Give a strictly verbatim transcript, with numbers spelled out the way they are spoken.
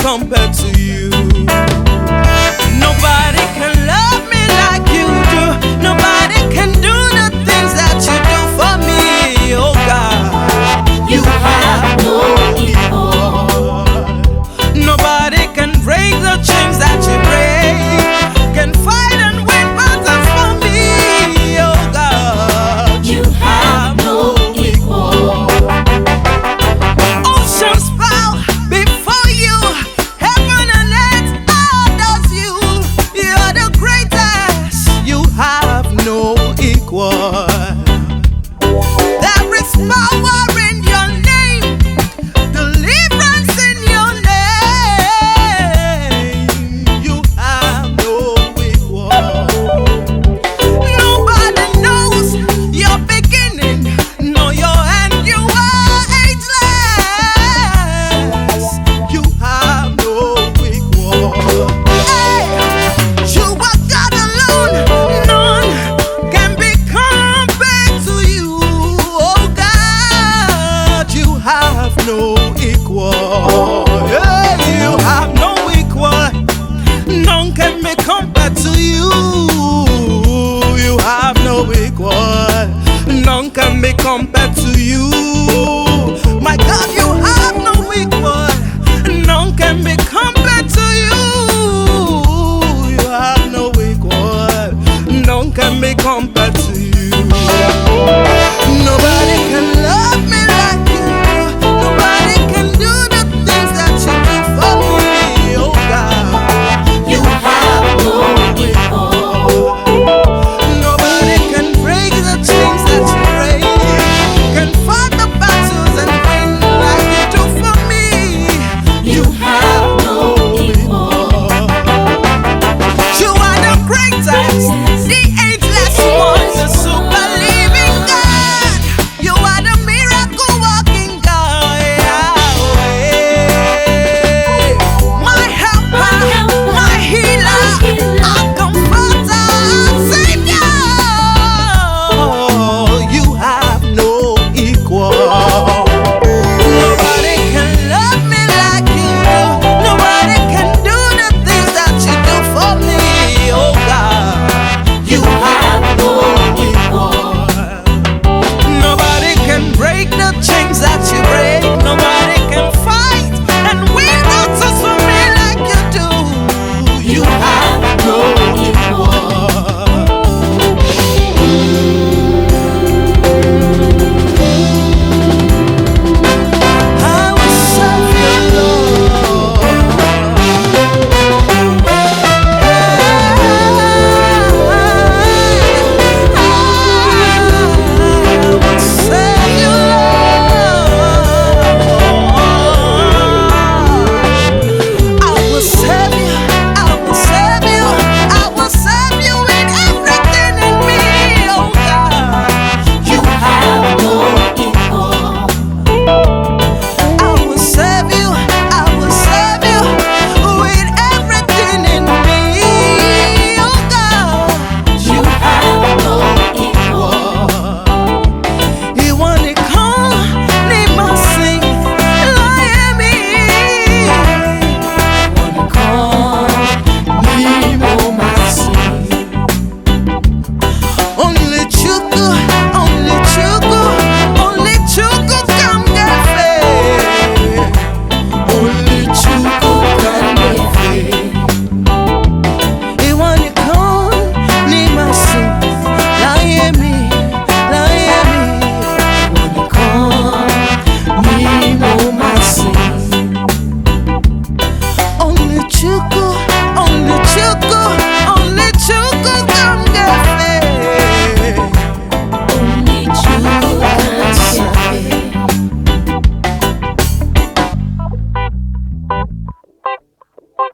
compared to you. Nobody can love me like you do. Nobody can do the things that you do for me. Oh God, You have no equal. nobody can break the chains that you break, can fight and win battles for me. Oh God, You have no equal. oceans bow before you, heaven and earth adores you. You're the greatest. You have no equal. There is power in your name, deliverance in your name. You have no equal. Nobody knows your beginning, nor your end. You are ageless. You have no equal. Hey, you are God alone. None can be compared to you. Oh God, you have no equal. Hey, you have no equal. None can be compared to you. You have no equal. None can be compared to you. My God, you have no equal. None can be compared to you. You have no equal. None can be compared to you. Nobody can love me like you. Nobody can do the things that you do for me. Oh God, You have no equal. nobody can break the chains that you break, can fight the battles and win like you do for me. You have no equal. You are the greatest, the ageless one, the super living God. You are the miracle working God, Yahweh. My helper, my healer, our comforter, our savior. You have no equal. Nobody can love me like you do. Nobody can do the things that you do for me. Oh God, you have no equal. Nobody can break the chains that you break. Nobody can fight and win battles for me like you do. You have no equal. I will serve you, Lord. I will serve you, Lord. I will serve you. I will serve you. I will serve you with everything in me. Oh God, You have no equal. I will serve you, I will serve you with everything in me. Oh God, You have no equal. you want to come, need my sing, lie me. Only Chuku, only Chuku, only Chuku can get faith. Only Chuku can get faith. He wanna come, need my sin, lie me, lie me. Wanna come, me know my sin. Only Chuku.